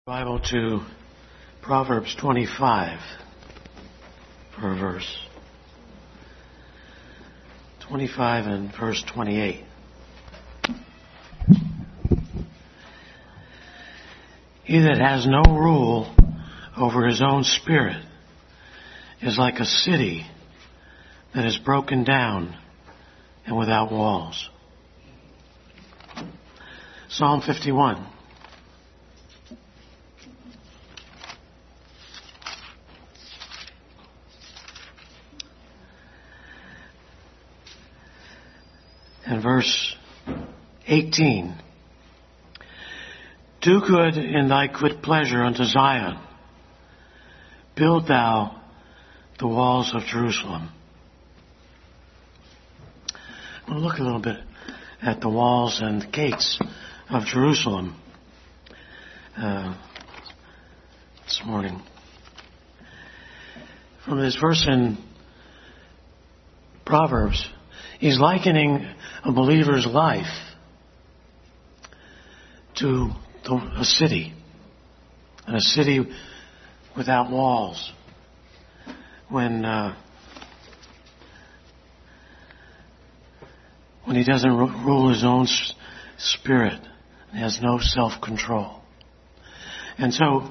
Bible to Proverbs 25 for a verse. 25 and verse 28. He that has no rule over his own spirit is like a city that is broken down and without walls. Psalm 51. And verse 18. Do good in thy good pleasure unto Zion. Build thou the walls of Jerusalem. We'll look a little bit at the walls and the gates of Jerusalem this morning. From this verse in Proverbs, he's likening a believer's life to a city, and a city without walls. When he doesn't rule his own spirit, and has no self-control. And so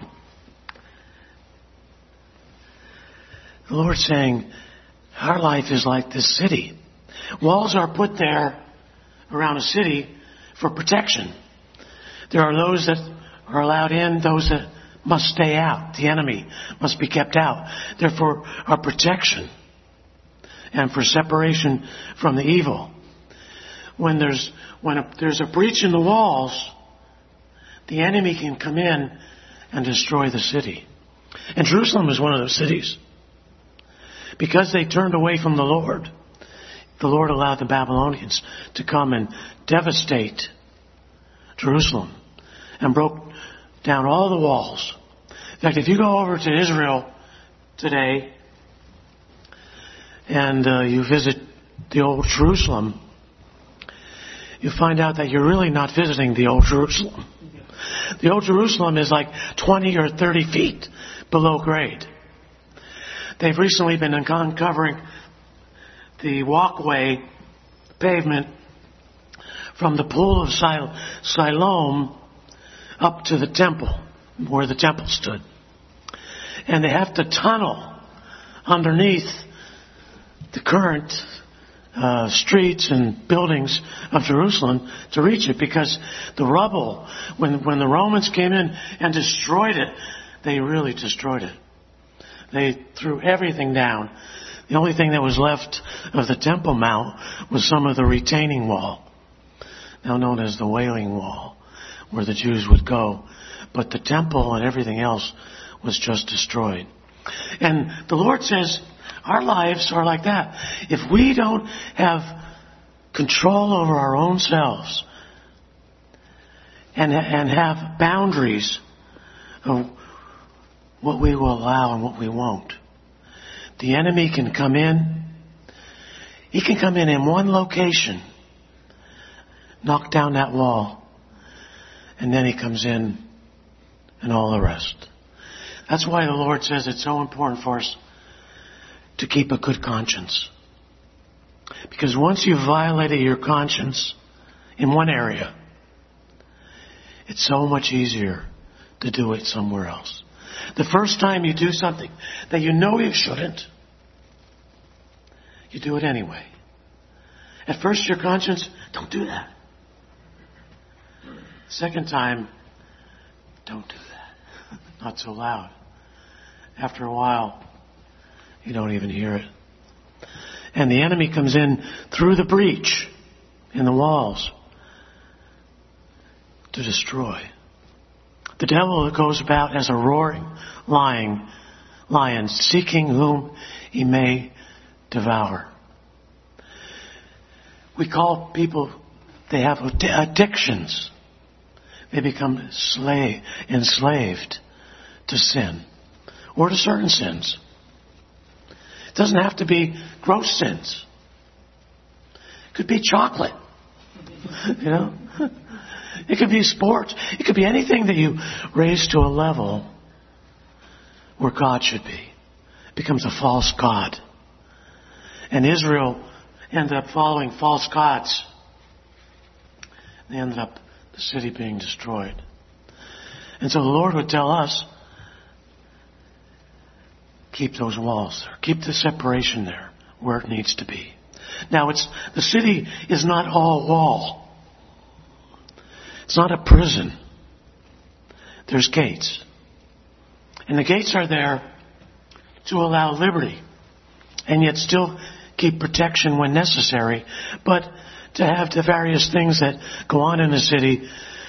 the Lord's saying, our life is like this city. Walls are put there around a city for protection. There are those that are allowed in, those that must stay out. The enemy must be kept out. Therefore, our protection and for separation from the evil. When there's a breach in the walls, the enemy can come in and destroy the city. And Jerusalem is one of those cities. Because they turned away from the Lord allowed the Babylonians to come and devastate Jerusalem and broke down all the walls. In fact, if you go over to Israel today and you visit the old Jerusalem, you find out that you're really not visiting the old Jerusalem. The old Jerusalem is like 20 or 30 feet below grade. They've recently been uncovering the walkway, pavement, from the pool of Siloam up to the temple, where the temple stood. And they have to tunnel underneath the current streets and buildings of Jerusalem to reach it, because the rubble, when the Romans came in and destroyed it, they really destroyed it. They threw everything down. The only thing that was left of the Temple Mount was some of the retaining wall, now known as the Wailing Wall, where the Jews would go. But the temple and everything else was just destroyed. And the Lord says, our lives are like that. If we don't have control over our own selves and have boundaries of what we will allow and what we won't, the enemy can come in. He can come in one location, knock down that wall, and then he comes in and all the rest. That's why the Lord says it's so important for us to keep a good conscience. Because once you've violated your conscience in one area, it's so much easier to do it somewhere else. The first time you do something that you know you shouldn't, you do it anyway. At first your conscience, don't do that. Second time, don't do that. Not so loud. After a while, you don't even hear it. And the enemy comes in through the breach in the walls to destroy. The devil goes about as a roaring lion, seeking whom he may devour. We call people, they have addictions. They become enslaved to sin or to certain sins. It doesn't have to be gross sins. It could be chocolate. It could be sports. It could be anything that you raise to a level where God should be. It becomes a false god. And Israel ended up following false gods. They ended up the city being destroyed. And so the Lord would tell us, keep those walls there. Keep the separation there where it needs to be. Now the city is not all wall. It's not a prison. There's gates. And the gates are there to allow liberty. And yet still keep protection when necessary. But to have the various things that go on in the city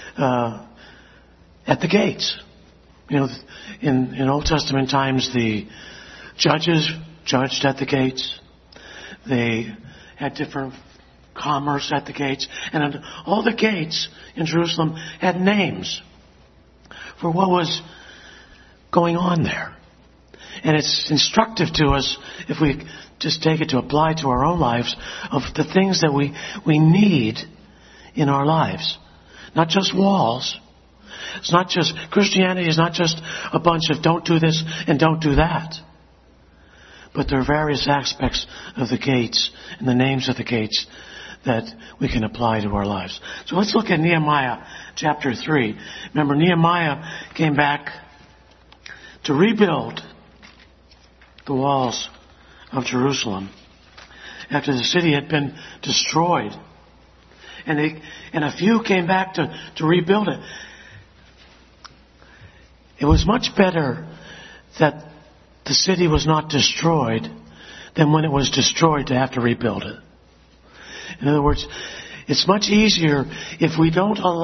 at the gates. You know, in Old Testament times, the judges judged at the gates. They had different commerce at the gates. And all the gates in Jerusalem had names for what was going on there. And it's instructive to us, if we just take it to apply to our own lives, of the things that we need in our lives. Not just walls. It's not just, Christianity is not just a bunch of don't do this and don't do that. But there are various aspects of the gates and the names of the gates that we can apply to our lives. So let's look at Nehemiah chapter 3. Remember, Nehemiah came back to rebuild the walls of Jerusalem after the city had been destroyed. And a few came back to rebuild it. It was much better that the city was not destroyed than when it was destroyed to have to rebuild it. In other words, it's much easier if we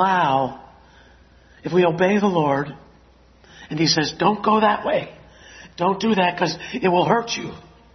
obey the Lord, and He says, don't go that way. Don't do that because it will hurt you.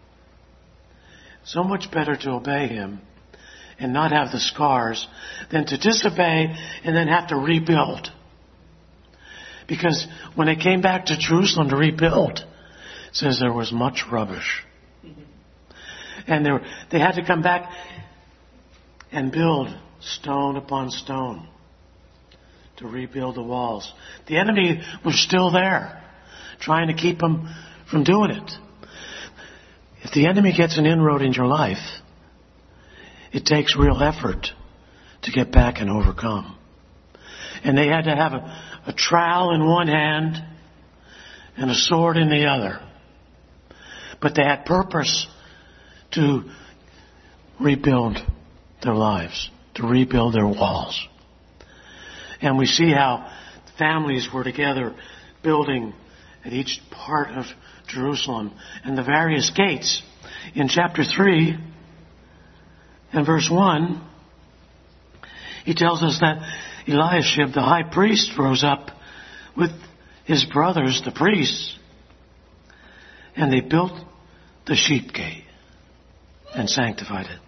So much better to obey Him and not have the scars than to disobey and then have to rebuild. Because when they came back to Jerusalem to rebuild, it says there was much rubbish. And they had to come back and build stone upon stone to rebuild the walls. The enemy was still there, trying to keep them from doing it. If the enemy gets an inroad in your life, it takes real effort to get back and overcome. And they had to have a trowel in one hand and a sword in the other. But they had purpose to rebuild their lives, to rebuild their walls. And we see how families were together building at each part of Jerusalem and the various gates. In chapter 3 and verse 1, he tells us that Eliashib, the high priest, rose up with his brothers, the priests, and they built the sheep gate and sanctified it.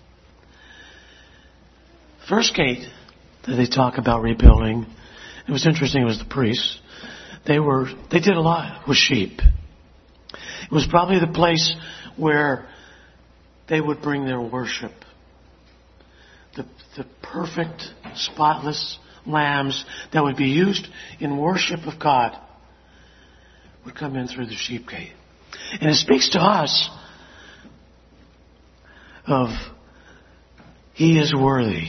First gate that they talk about rebuilding, it was interesting, it was the priests. They did a lot with sheep. It was probably the place where they would bring their worship. The perfect, spotless lambs that would be used in worship of God would come in through the sheep gate. And it speaks to us of He is worthy,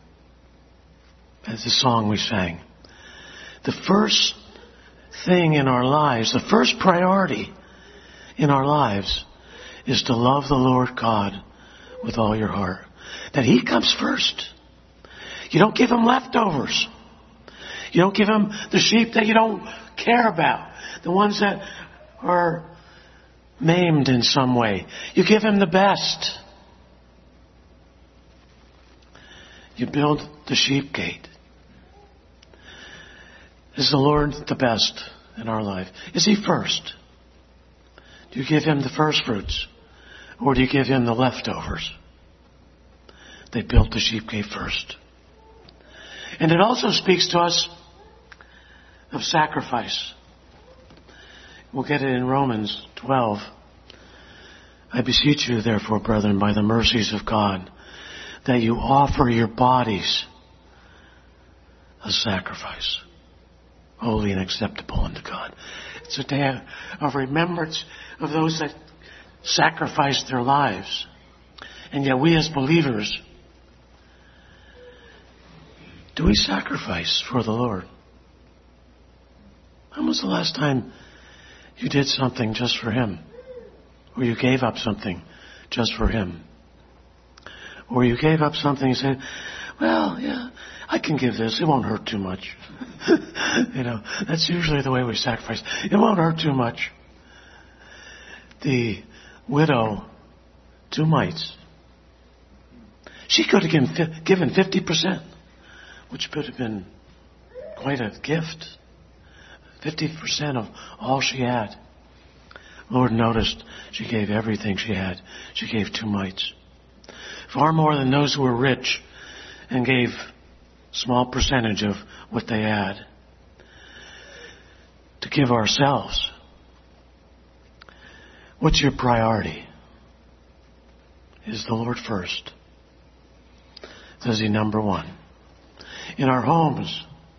as the song we sang. The first thing in our lives, the first priority in our lives is to love the Lord God with all your heart. That He comes first. You don't give Him leftovers. You don't give Him the sheep that you don't care about. The ones that are maimed in some way. You give Him the best. You build the sheep gate. Is the Lord the best in our life? Is He first? Do you give Him the first fruits? Or do you give Him the leftovers? They built the sheep gate first. And it also speaks to us of sacrifice. We'll get it in Romans 12. I beseech you, therefore, brethren, by the mercies of God, that you offer your bodies a sacrifice, holy and acceptable unto God. It's a day of remembrance of those that sacrificed their lives. And yet we as believers, do we sacrifice for the Lord? When was the last time you did something just for Him? Or you gave up something just for Him? Or you gave up something and said, well, yeah, I can give this. It won't hurt too much. That's usually the way we sacrifice. It won't hurt too much. The widow, 2 mites. She could have given 50%, which could have been quite a gift. 50% of all she had. Lord noticed she gave everything she had. She gave 2 mites. Far more than those who were rich and gave small percentage of what they had. To give ourselves. What's your priority? Is the Lord first? Is He number one? In our homes,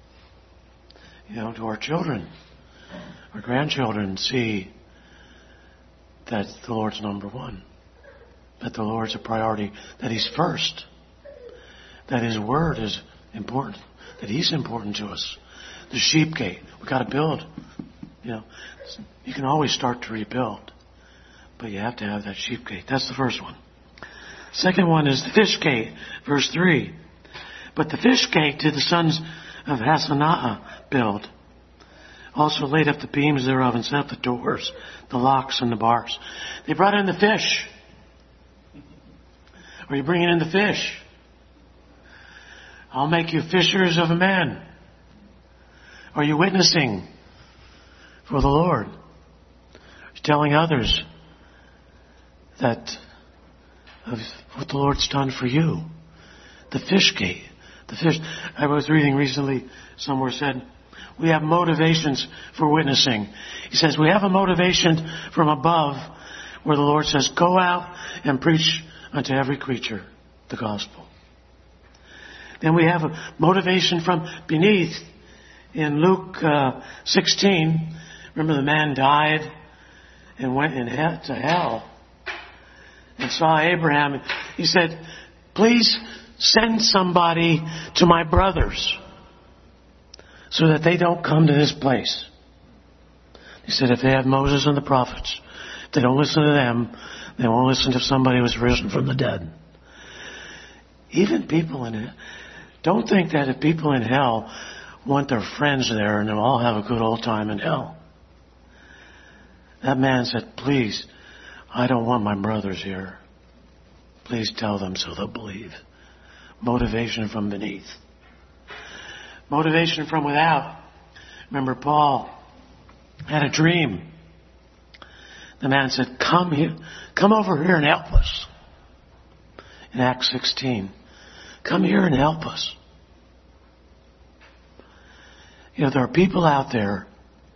to our children, our grandchildren, see that the Lord's number one. That the Lord's a priority. That He's first. That His Word is important. That He's important to us. The sheep gate. We've got to build. You can always start to rebuild. But you have to have that sheep gate. That's the first one. Second one is the fish gate. Verse 3. But the fish gate did the sons of Hassenaah build. Also laid up the beams thereof and set up the doors, the locks and the bars. They brought in the fish. Are you bringing in the fish? I'll make you fishers of men. Are you witnessing for the Lord? Are you telling others that of what the Lord's done for you? The fish gate. The fish. I was reading recently, somewhere said, we have motivations for witnessing. He says, we have a motivation from above where the Lord says, go out and preach unto every creature the gospel. Then we have a motivation from beneath in Luke 16. Remember the man died and went to hell and saw Abraham. He said, please send somebody to my brothers so that they don't come to this place. He said, if they have Moses and the prophets, if they don't listen to them, they won't listen to somebody who's risen from the dead. Even people in it. Don't think that if people in hell want their friends there and they'll all have a good old time in hell. That man said, please, I don't want my brothers here. Please tell them so they'll believe. Motivation from beneath. Motivation from without. Remember Paul had a dream. The man said, come here, come over here and help us. In Acts 16. Come here and help us. There are people out there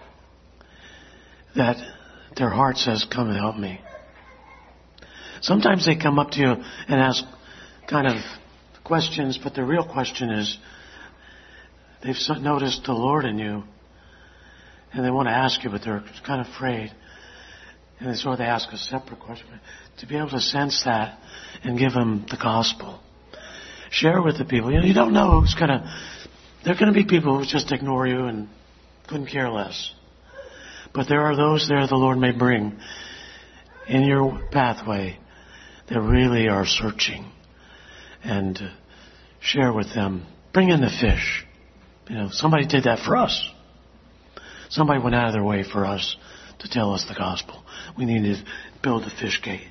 that their heart says, come and help me. Sometimes they come up to you and ask kind of questions, but the real question is, they've noticed the Lord in you, and they want to ask you, but they're kind of afraid. And so they ask a separate question. To be able to sense that and give them the gospel. Share with the people. You don't know who's going to... There are going to be people who just ignore you and couldn't care less. But there are those there the Lord may bring in your pathway that really are searching. And share with them. Bring in the fish. Somebody did that for us. Somebody went out of their way for us to tell us the gospel. We need to build the fish gate.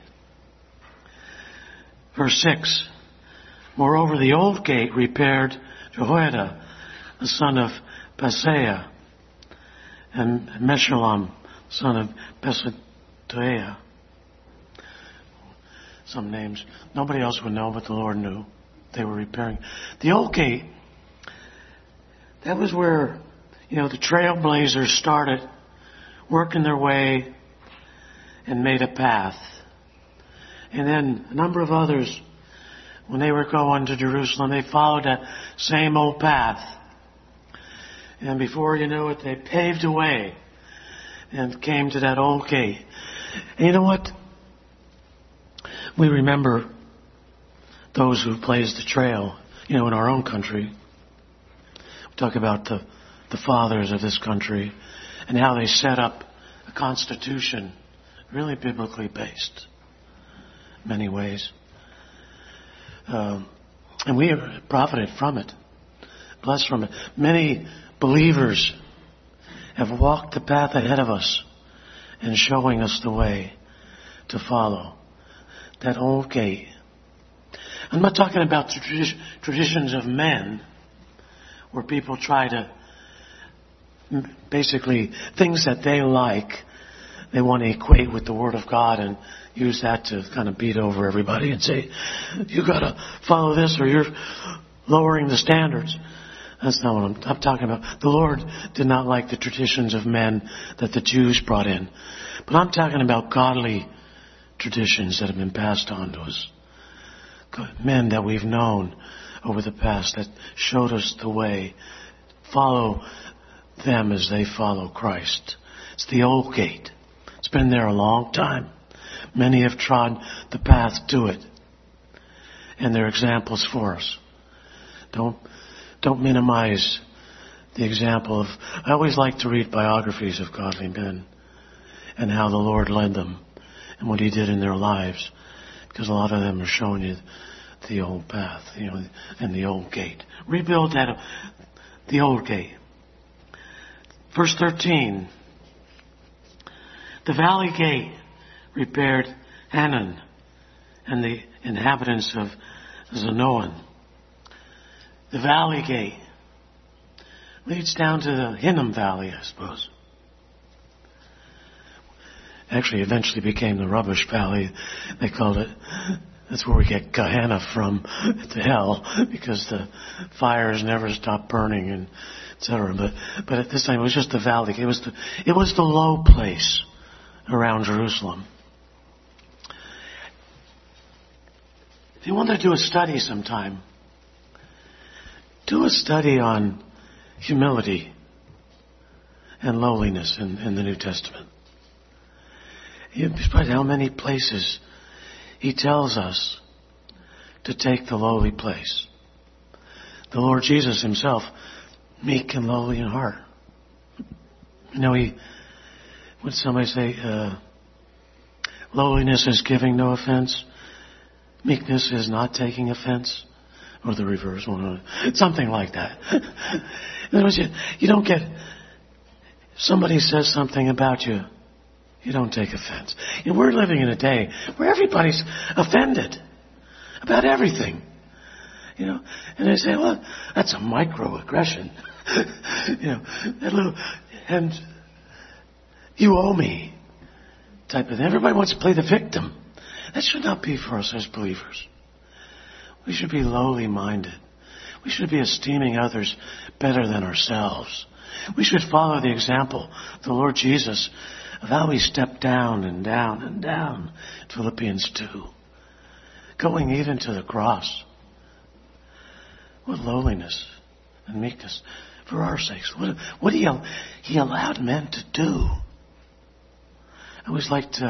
Verse 6. Moreover, the old gate repaired Jehoiada, the son of Paseah, and Meshullam, son of Besatiah. Some names nobody else would know, but the Lord knew. They were repairing. The old gate, that was where, the trailblazers started working their way and made a path. And then a number of others, when they were going to Jerusalem, they followed that same old path. And before you know it, they paved a way and came to that old gate. And you know what? We remember those who blazed the trail, in our own country. We talk about the fathers of this country and how they set up a constitution really biblically based in many ways. And we have profited from it, blessed from it. Many believers have walked the path ahead of us and showing us the way to follow. That old gate. I'm not talking about the traditions of men where people try to basically things that they like, they want to equate with the Word of God and use that to kind of beat over everybody and say, you got to follow this or you're lowering the standards. That's not what I'm talking about. The Lord did not like the traditions of men that the Jews brought in. But I'm talking about godly traditions that have been passed on to us. Men that we've known over the past that showed us the way. Follow them as they follow Christ. It's the old gate. It's been there a long time. Many have trod the path to it. And they're examples for us. Don't minimize the example of... I always like to read biographies of godly men and how the Lord led them and what He did in their lives. Because a lot of them are showing you the old path, and the old gate. Rebuild the old gate. Verse 13. The valley gate repaired Hanan and the inhabitants of Zanoan. The valley gate leads down to the Hinnom Valley, I suppose. Actually, eventually became the Rubbish Valley. They called it. That's where we get Gehenna from, to hell, because the fires never stopped burning, and etc. But at this time, it was just the valley. It was the low place around Jerusalem. If you want to do a study sometime, do a study on humility and lowliness in the New Testament. You'd be surprised how many places He tells us to take the lowly place. The Lord Jesus Himself, meek and lowly in heart. Would somebody say, lowliness is giving no offense, meekness is not taking offense, or the reverse one, something like that. In other words, you don't get, somebody says something about you, you don't take offense. We're living in a day where everybody's offended about everything. And they say, well, that's a microaggression. That little, and you owe me type of thing. Everybody wants to play the victim. That should not be for us as believers. We should be lowly minded. We should be esteeming others better than ourselves. We should follow the example of the Lord Jesus of how He stepped down and down and down. Philippians 2. Going even to the cross. What lowliness and meekness for our sakes. What He allowed men to do. I always liked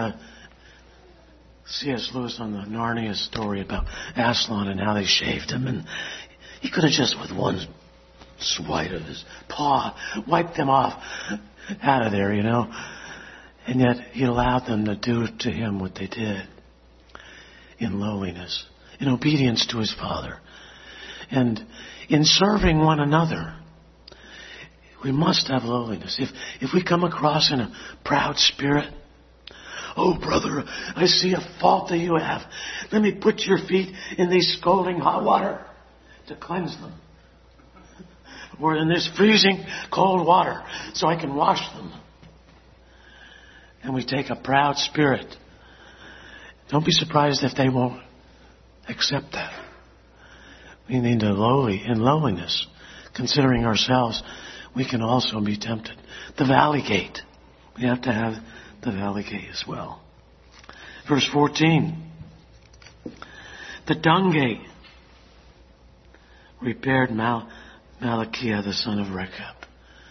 C.S. Lewis on the Narnia story about Aslan and how they shaved him. And he could have just with one swipe of his paw wiped them off out of there, And yet He allowed them to do to Him what they did in lowliness, in obedience to His Father. And in serving one another, we must have lowliness. If we come across in a proud spirit, oh, brother, I see a fault that you have. Let me put your feet in these scalding hot water to cleanse them. Or in this freezing cold water so I can wash them. And we take a proud spirit. Don't be surprised if they won't accept that. We need in lowliness, considering ourselves, we can also be tempted. The valley gate. We have to have the valley gate as well. Verse 14. The dung gate repaired Malachiah the son of Rechab.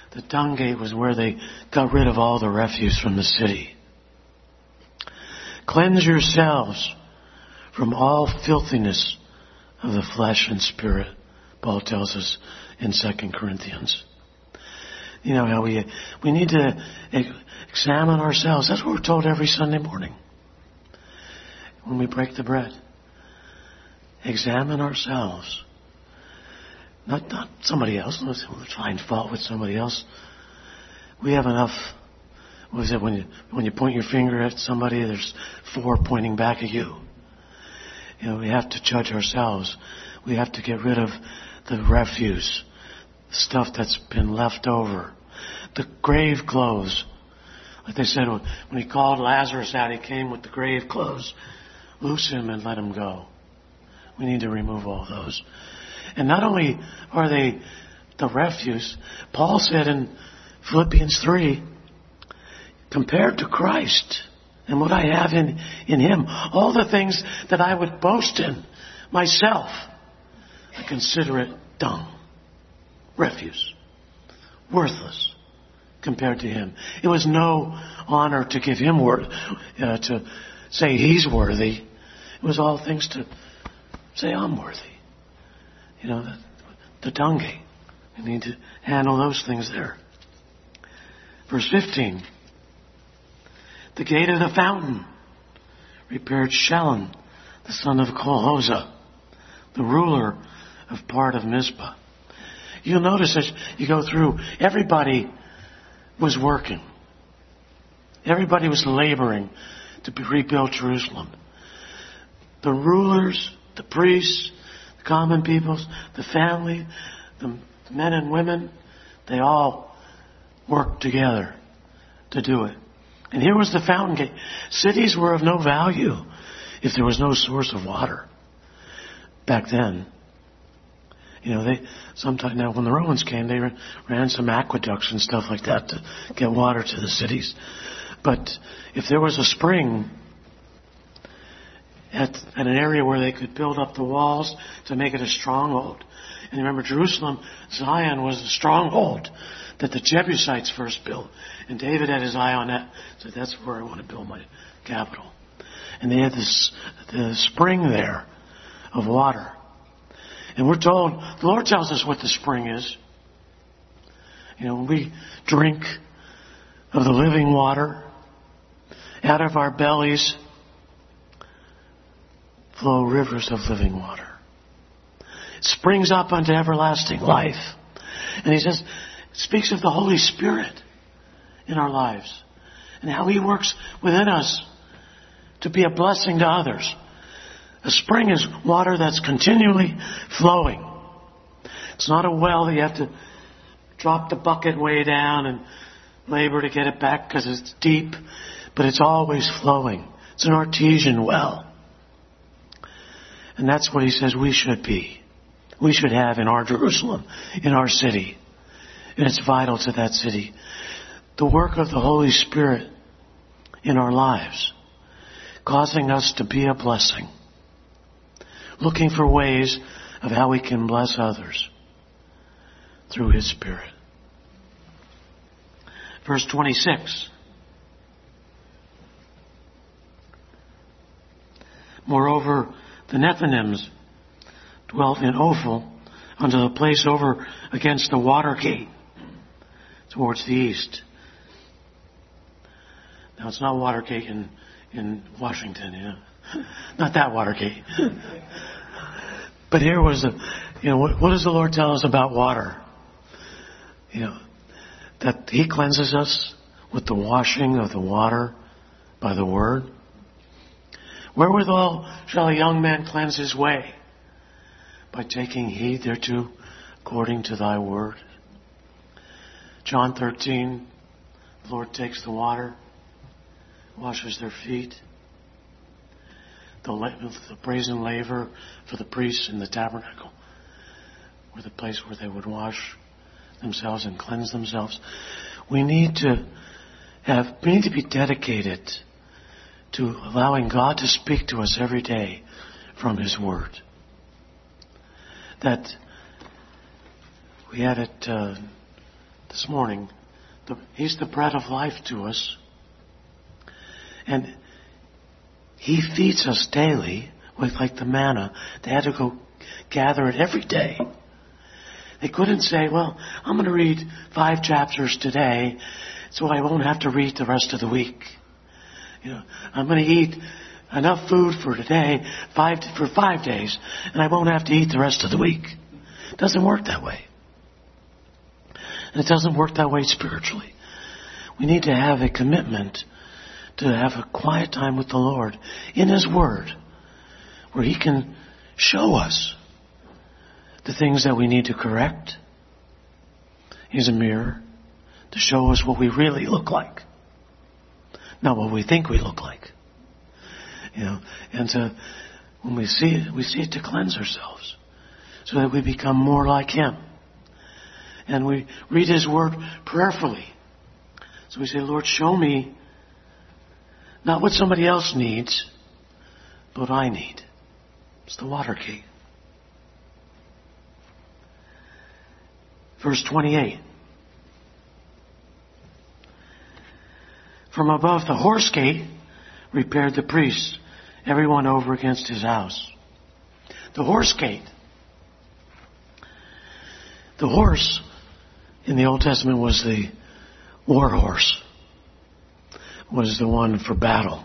The dung gate was where they got rid of all the refuse from the city. Cleanse yourselves from all filthiness of the flesh and spirit, Paul tells us in 2 Corinthians. You know how we need to examine ourselves. That's what we're told every Sunday morning when we break the bread. Examine ourselves. Not somebody else. Let's find fault with somebody else. We have enough. What is it when you point your finger at somebody? There's 4 pointing back at you. You know, we have to judge ourselves. We have to get rid of the refuse, stuff that's been left over, the grave clothes. Like they said, when he called Lazarus out, he came with the grave clothes. Loose him and let him go. We need to remove all those. And not only are they the refuse, Paul said in Philippians 3, compared to Christ and what I have in Him, all the things that I would boast in myself, I consider it dung, refuse, worthless compared to Him. It was no honor to give Him to say He's worthy. It was all things to say I'm worthy. You know, the dung gate. We need to handle those things there. Verse 15. The gate of the fountain repaired Shallun, the son of Colhozah, the ruler of part of Mizpah. You'll notice as you go through, everybody was working. Everybody was laboring to rebuild Jerusalem. The rulers, the priests, the common peoples, the family, the men and women, they all worked together to do it. And here was the fountain gate. Cities were of no value if there was no source of water. Back then, you know, now when the Romans came, they ran some aqueducts and stuff like that to get water to the cities. But if there was a spring at an area where they could build up the walls to make it a stronghold. And remember, Jerusalem, Zion was a stronghold that the Jebusites first built. And David had his eye on that. So that's where I want to build my capital. And they had the spring there of water. And we're told, the Lord tells us what the spring is. You know, when we drink of the living water, out of our bellies flow rivers of living water. It springs up unto everlasting life. And he says, it speaks of the Holy Spirit in our lives and how He works within us to be a blessing to others. A spring is water that's continually flowing. It's not a well that you have to drop the bucket way down and labor to get it back because it's deep, but it's always flowing. It's an artesian well. And that's what he says we should be. We should have in our Jerusalem, in our city. And it's vital to that city. The work of the Holy Spirit in our lives, causing us to be a blessing. Looking for ways of how we can bless others through His Spirit. Verse 26. Moreover, the Nethinims dwelt in Ophel unto the place over against the water gate towards the east. Now it's not Watergate in Washington, you know. Not that Watergate. But here was what does the Lord tell us about water? You know, that He cleanses us with the washing of the water by the Word. Wherewithal shall a young man cleanse his way? By taking heed thereto according to Thy Word. John 13, the Lord takes the water, washes their feet. The brazen laver for the priests in the tabernacle were the place where they would wash themselves and cleanse themselves. We need to be dedicated to allowing God to speak to us every day from His Word. That we had it this morning, He's the bread of life to us. And He feeds us daily with like the manna. They had to go gather it every day. They couldn't say, well, I'm going to read 5 chapters today so I won't have to read the rest of the week. I'm going to eat enough food for today, for 5 days, and I won't have to eat the rest of the week. It doesn't work that way. And it doesn't work that way spiritually. We need to have a commitment to have a quiet time with the Lord in His Word, where He can show us the things that we need to correct. He's a mirror to show us what we really look like, not what we think we look like. And when we see it to cleanse ourselves, so that we become more like Him. And we read His Word prayerfully. So we say, Lord, show me not what somebody else needs, but what I need. It's the water gate. Verse 28. From above the horse gate repaired the priests, everyone over against his house. The horse gate. The horse in the Old Testament was the war horse. Was the one for battle.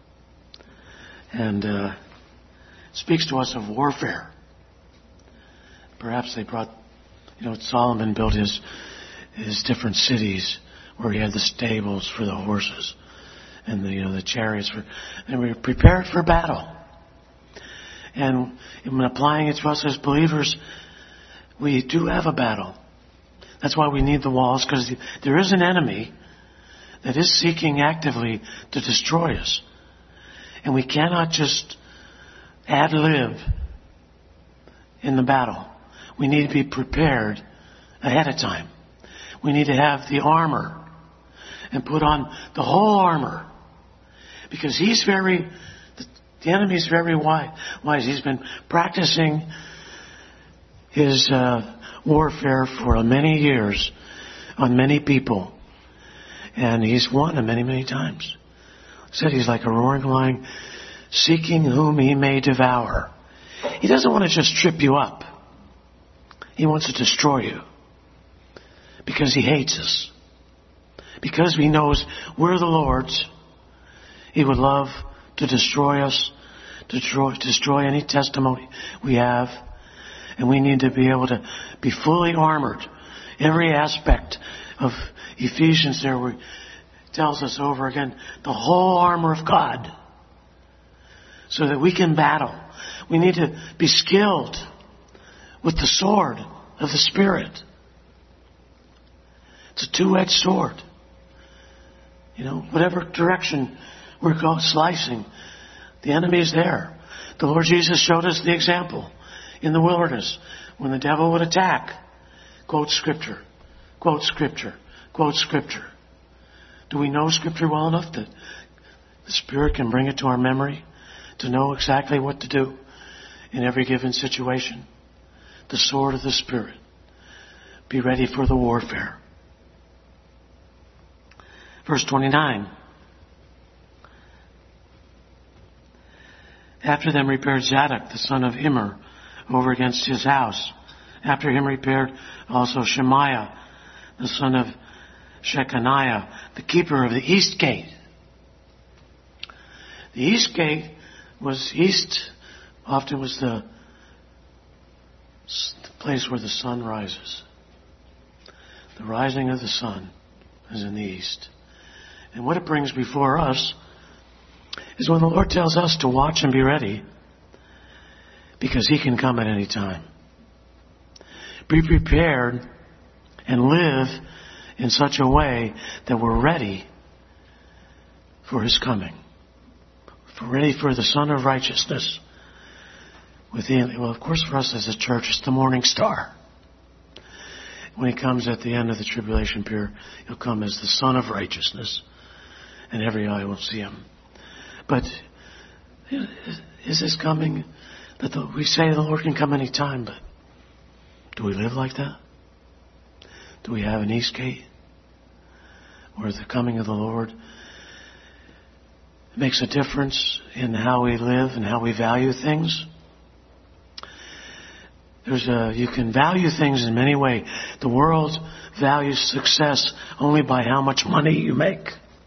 And it speaks to us of warfare. Perhaps they brought, Solomon built his different cities where he had the stables for the horses and the chariots and we were prepared for battle. And when applying it to us as believers, we do have a battle. That's why we need the walls, because there is an enemy that is seeking actively to destroy us. And we cannot just ad-lib in the battle. We need to be prepared ahead of time. We need to have the armor and put on the whole armor. Because the enemy's very wise. He's been practicing his warfare for many years on many people. And he's won many, many times. He said he's like a roaring lion, seeking whom he may devour. He doesn't want to just trip you up. He wants to destroy you. Because he hates us. Because he knows we're the Lord's. He would love to destroy us, to destroy any testimony we have. And we need to be able to be fully armored. Every aspect of Ephesians there where it tells us over again the whole armor of God. So that we can battle. We need to be skilled with the sword of the Spirit. It's a two-edged sword. Whatever direction we're slicing, the enemy is there. The Lord Jesus showed us the example in the wilderness when the devil would attack. Quote Scripture. Quote Scripture. Quote Scripture. Do we know Scripture well enough that the Spirit can bring it to our memory to know exactly what to do in every given situation? The sword of the Spirit. Be ready for the warfare. Verse 29. After them repaired Zadok, the son of Immer, over against his house. After him repaired also Shemaiah, the son of Shechaniah, the keeper of the east gate. The east gate often was the place where the sun rises. The rising of the sun is in the east. And what it brings before us is when the Lord tells us to watch and be ready, because He can come at any time. Be prepared and live in such a way that we're ready for His coming. We're ready for the Son of Righteousness. Of course, for us as a church, it's the morning star. When He comes at the end of the tribulation period, He'll come as the Son of Righteousness, and every eye will see Him. But is this coming that we say the Lord can come any time, but do we live like that? Do we have an east gate? Where the coming of the Lord makes a difference in how we live and how we value things? You can value things in many ways. The world values success only by how much money you make.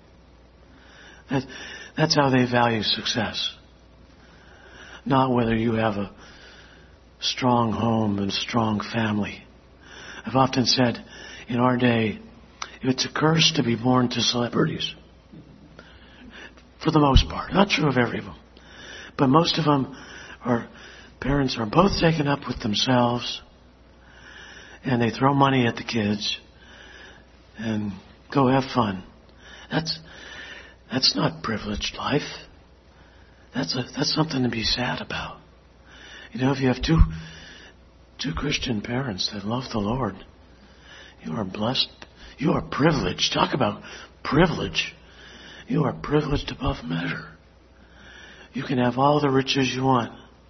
That's how they value success. Not whether you have a strong home and strong family. I've often said, in our day, it's a curse to be born to celebrities. For the most part. Not true of every of them. But most of them parents are both taken up with themselves, and they throw money at the kids and go have fun. That's not privileged life. That's something to be sad about. You know, if you have two Christian parents that love the Lord, you are blessed. You are privileged. Talk about privilege. You are privileged above measure. You can have all the riches you want.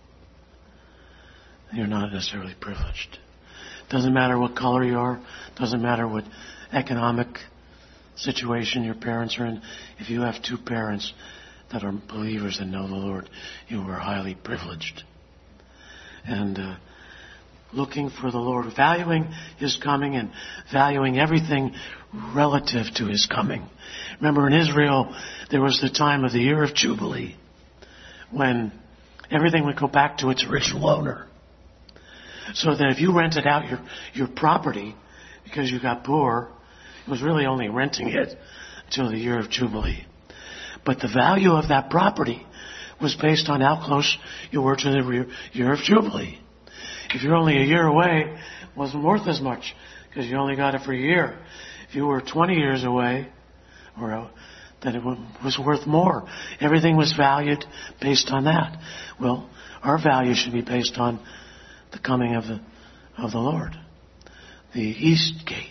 You're not necessarily privileged. Doesn't matter what color you are. Doesn't matter what economic situation your parents are in. If you have two parents that are believers and know the Lord, you are highly privileged. And looking for the Lord, valuing His coming and valuing everything relative to His coming. Remember, in Israel, there was the time of the year of Jubilee when everything would go back to its original owner. So that if you rented out your property because you got poor, it was really only renting it until the year of Jubilee. But the value of that property was based on how close you were to the year of Jubilee. If you're only a year away, it wasn't worth as much because you only got it for a year. If you were 20 years away, then it was worth more. Everything was valued based on that. Well, our value should be based on the coming of the Lord. The east gate.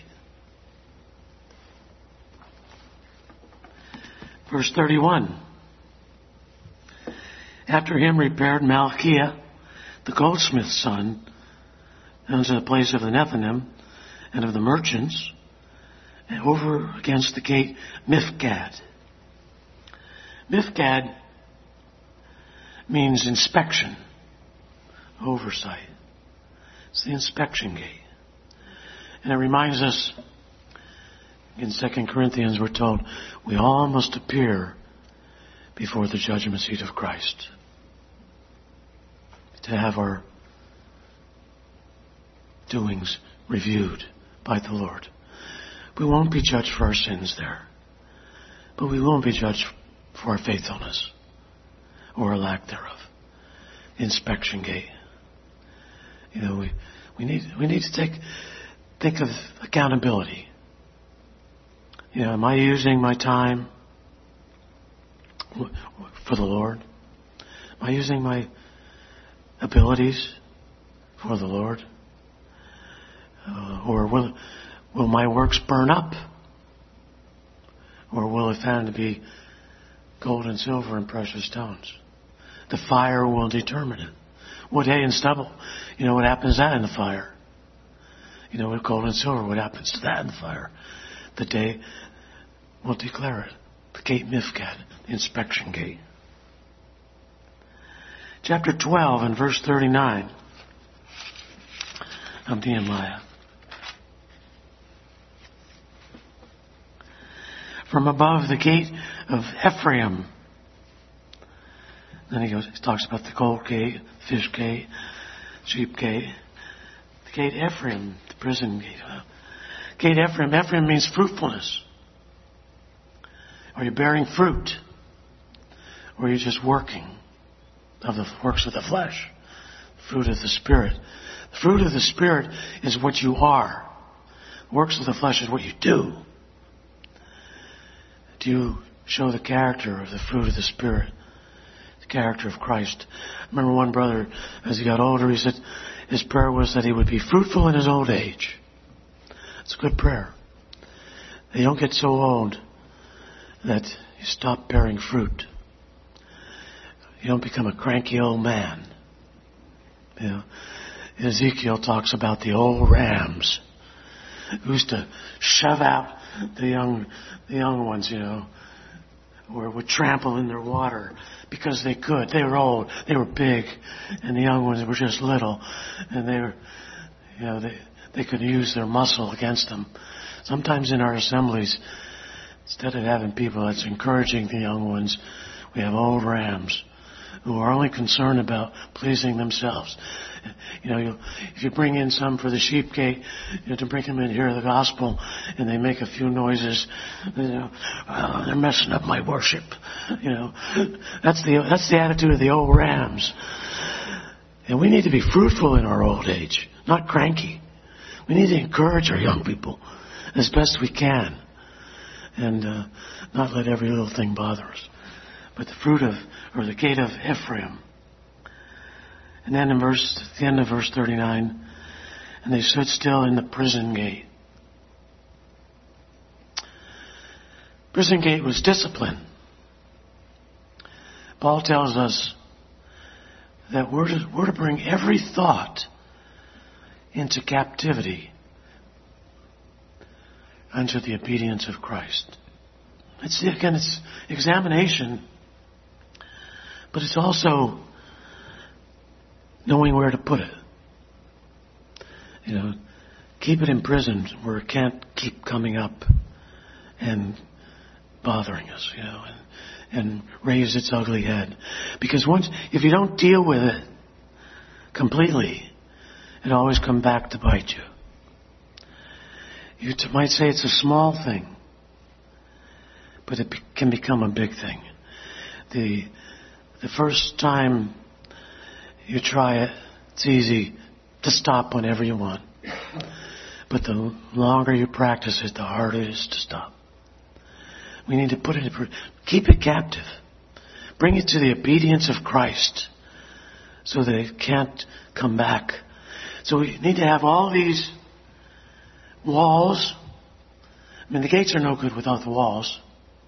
Verse 31. After him repaired Malchiah, the goldsmith's son, unto the place of the Nethinim and of the merchants, and over against the gate Mifgad. Mifgad means inspection, oversight. It's the inspection gate. And it reminds us, in 2 Corinthians we're told, we all must appear before the judgment seat of Christ. To have our doings reviewed by the Lord. We won't be judged for our sins there. But we won't be judged for our faithfulness or our lack thereof. The inspection gate. You know, we need to think of accountability. You know, am I using my time for the Lord? Am I using my abilities for the Lord? Or will my works burn up? Or will it find to be gold and silver and precious stones? The fire will determine it. Wood, hay, and stubble. You know what happens to that in the fire? You know, with gold and silver, what happens to that in the fire? The day will declare it. The gate Mifgad, the inspection gate. Chapter 12 and verse 39 of Nehemiah. From above the gate of Ephraim. Then he talks about the gold gate, fish gate, sheep gate. The gate Ephraim, the prison gate. Gate Ephraim. Ephraim means fruitfulness. Are you bearing fruit? Or are you just working of the works of the flesh? Fruit of the Spirit. The fruit of the Spirit is what you are. The works of the flesh is what you do. Do you show the character of the fruit of the Spirit? The character of Christ. I remember one brother, as he got older, he said his prayer was that he would be fruitful in his old age. It's a good prayer. That you don't get so old that you stop bearing fruit. You don't become a cranky old man. You know, Ezekiel talks about the old rams used to shove out the young ones, or would trample in their water because they could. They were old, they were big, and the young ones were just little, and they were, they could use their muscle against them. Sometimes in our assemblies, instead of having people that's encouraging the young ones, we have old rams who are only concerned about pleasing themselves. If you bring in some for the sheep gate, to bring them in here the gospel, and they make a few noises, they're messing up my worship. That's the attitude of the old rams. And we need to be fruitful in our old age, not cranky. We need to encourage our young people as best we can, and not let every little thing bother us. But the gate of Ephraim. And then at the end of verse 39, and they stood still in the prison gate. Prison gate was discipline. Paul tells us that we're to bring every thought into captivity unto the obedience of Christ. It's examination, but it's also knowing where to put it. Keep it imprisoned where it can't keep coming up and bothering us, and raise its ugly head. Because if you don't deal with it completely, it always comes back to bite you. You might say it's a small thing, but it can become a big thing. The first time you try it, it's easy to stop whenever you want. But the longer you practice it, the harder it is to stop. We need to keep it captive. Bring it to the obedience of Christ so that it can't come back. So we need to have all these walls. The gates are no good without the walls.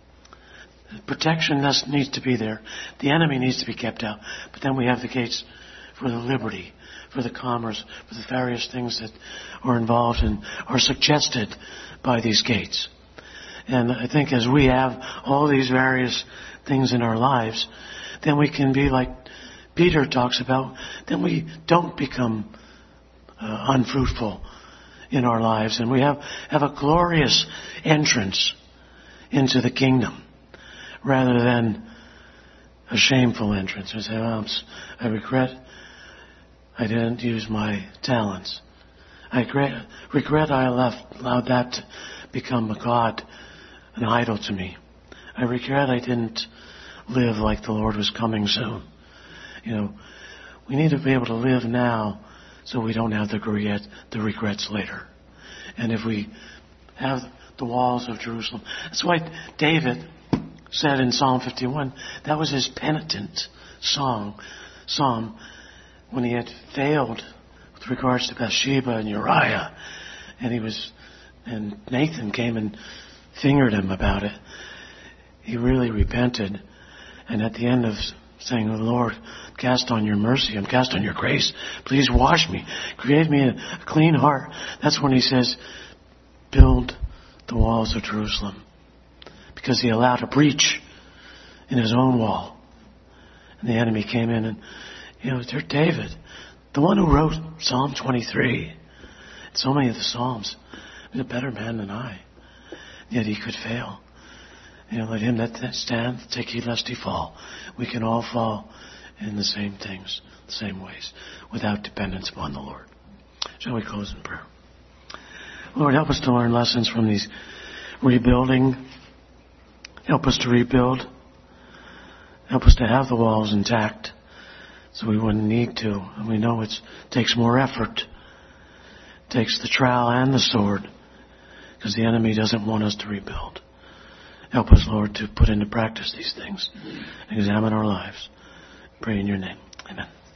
Protection needs to be there. The enemy needs to be kept out. But then we have the gates for the liberty, for the commerce, for the various things that are involved and are suggested by these gates. And I think as we have all these various things in our lives, then we can be like Peter talks about, then we don't become unfruitful in our lives, and we have a glorious entrance into the kingdom rather than a shameful entrance. We say, I regret I didn't use my talents. I regret I allowed that to become a god, an idol to me. I regret I didn't live like the Lord was coming soon. We need to be able to live now so we don't have the regrets later. And if we have the walls of Jerusalem, that's why David said in Psalm 51, that was his penitent psalm when he had failed with regards to Bathsheba and Uriah, and Nathan came and fingered him about it. He really repented, and at the end of saying, "Oh Lord, cast on your mercy, I'm cast on your grace. Please wash me, create me a clean heart." That's when he says, "Build the walls of Jerusalem," because he allowed a breach in his own wall, and the enemy came in and. David, the one who wrote Psalm 23, and so many of the Psalms, was a better man than I. Yet he could fail. Let him that stand, take heed lest he fall. We can all fall in the same things, the same ways, without dependence upon the Lord. Shall we close in prayer? Lord, help us to learn lessons from these rebuilding. Help us to rebuild. Help us to have the walls intact. So we wouldn't need to. And we know it takes more effort. It takes the trowel and the sword. Because the enemy doesn't want us to rebuild. Help us, Lord, to put into practice these things. Examine our lives. Pray in your name. Amen.